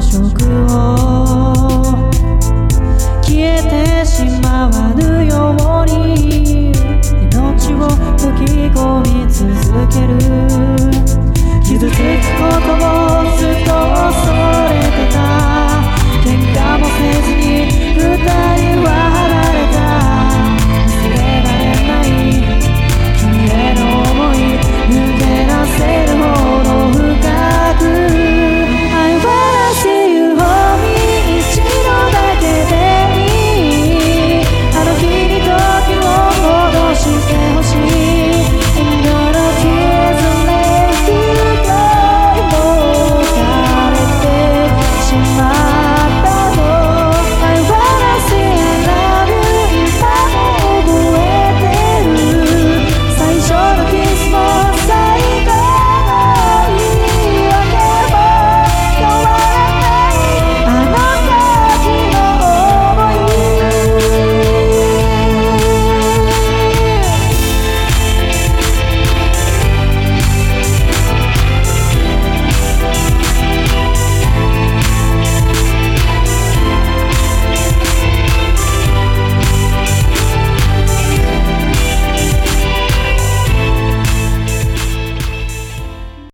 色を消えてしまわぬように命を吹き込み続ける。傷つくことをずっと恐れてた。喧嘩もせずに二人は